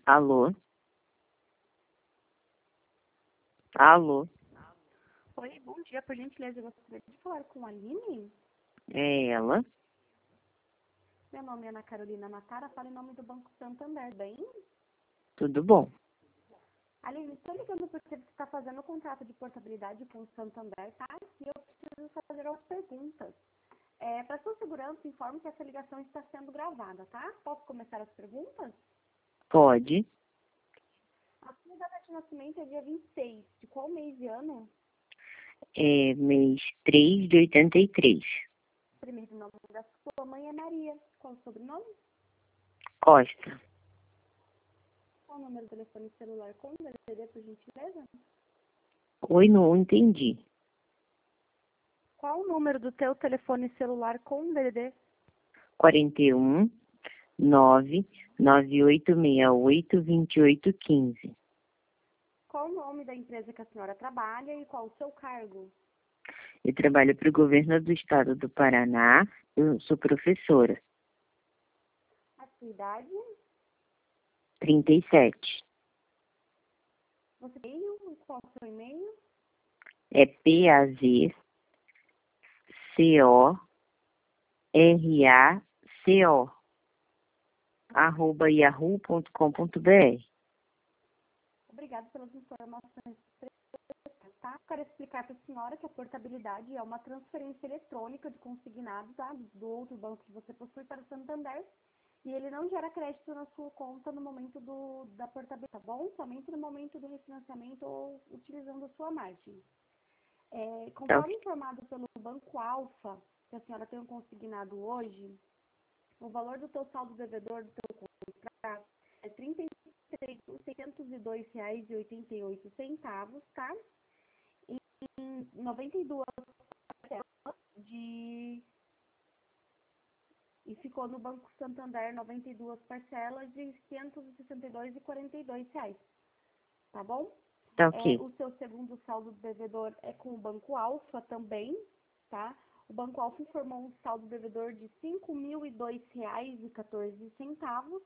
Alô? Alô? Oi, bom dia. Por gentileza, eu gostaria de falar com a Aline. É ela? Meu nome é Ana Carolina Matara, falo em nome do Banco Santander, bem? Tudo bom? Aline, estou ligando porque você está fazendo o contrato de portabilidade com o Santander, tá? E eu preciso fazer algumas perguntas. Para sua segurança, informe que essa ligação está sendo gravada, tá? Posso começar as perguntas? Pode. A sua data de nascimento é dia 26. De qual mês e ano? É mês 3 de 83. O primeiro nome da sua mãe é Maria. Qual o sobrenome? Costa. Qual o número do telefone celular com DDD, por gentileza? Oi, não entendi. Qual o número do teu telefone celular com DDD? 41 99868 2815. Qual o nome da empresa que a senhora trabalha e qual o seu cargo? Eu trabalho para o governo do estado do Paraná. Eu sou professora. A sua idade? 37. Você tem e-mail? Qual o seu e-mail? É PAZCORACO @yahoo.com.br. Obrigada pelas informações. Tá? Quero explicar para a senhora que a portabilidade é uma transferência eletrônica de consignado, tá? Do outro banco que você possui para o Santander. E ele não gera crédito na sua conta no momento da portabilidade, tá bom? Somente no momento do refinanciamento ou utilizando a sua margem. Tá. Conforme informado pelo Banco Alfa, que a senhora tem um consignado hoje, o valor do teu saldo devedor do teu contrato é R$ 33.602,88, tá? Em 92 parcelas e ficou no Banco Santander 92 parcelas de R$ 562,42, tá bom? Tá ok. O seu segundo saldo devedor é com o Banco Alfa também, tá? O Banco Alfa informou um saldo devedor de R$ 5.002,14,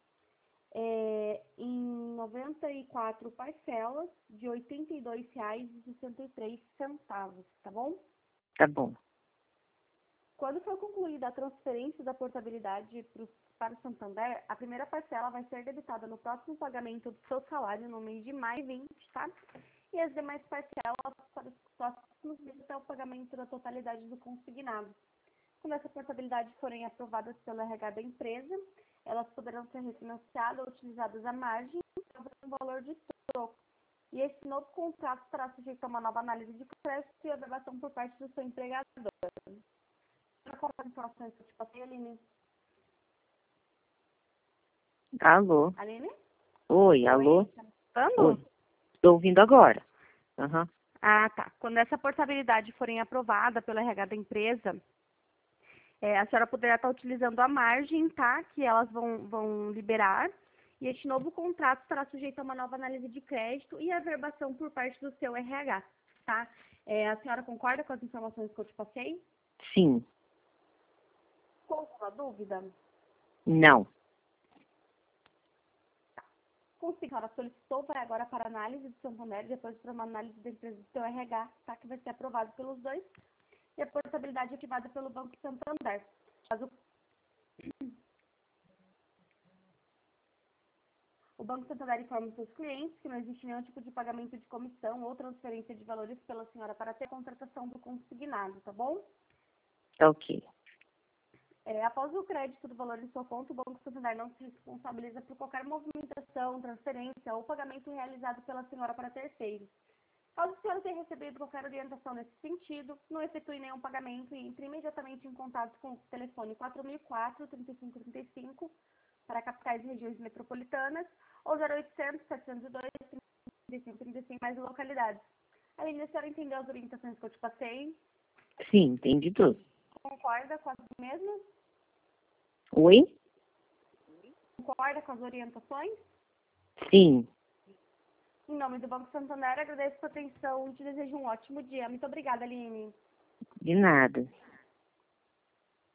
em 94 parcelas de R$ 82,63, tá bom? Tá bom. Quando for concluída a transferência da portabilidade para o Santander, a primeira parcela vai ser debitada no próximo pagamento do seu salário no mês de maio 20, tá? E as demais parcelas para os próximos meses até o pagamento da totalidade do consignado. Quando essa portabilidade forem aprovadas pelo RH da empresa, elas poderão ser refinanciadas ou utilizadas à margem um valor de troco. E esse novo contrato estará sujeito a uma nova análise de crédito e aprovação por parte do seu empregador. Qual as informações que eu te passei, Aline? Alô? Aline? Oi, alô? Oi, tá me escutando? Oi. Estou ouvindo agora. Aham. Ah, tá. Quando essa portabilidade forem aprovada pelo RH da empresa, a senhora poderá estar utilizando a margem, tá? Que elas vão liberar. E este novo contrato estará sujeito a uma nova análise de crédito e averbação por parte do seu RH, tá? A senhora concorda com as informações que eu te passei? Sim. Com alguma dúvida? Não. Como a senhora solicitou, vai agora para análise do Santander, depois para uma análise da empresa do seu RH, tá? Que vai ser aprovado pelos dois. E a portabilidade ativada pelo Banco Santander. Caso o Banco Santander informa os seus clientes que não existe nenhum tipo de pagamento de comissão ou transferência de valores pela senhora para ter contratação do consignado, tá bom? Tá ok. Após o crédito do valor em sua conta, o Banco Santander não se responsabiliza por qualquer movimentação, transferência ou pagamento realizado pela senhora para terceiros. Caso a senhora tenha recebido qualquer orientação nesse sentido, não efetue nenhum pagamento e entre imediatamente em contato com o telefone 4004-3535 para capitais e regiões metropolitanas ou 0800-702-3535 mais localidades. Aline, a senhora entendeu as orientações que eu te passei? Sim, entendi tudo. Concorda com as mesmas? Oi? Concorda com as orientações? Sim. Em nome do Banco Santander, agradeço a sua atenção e te desejo um ótimo dia. Muito obrigada, Aline. De nada.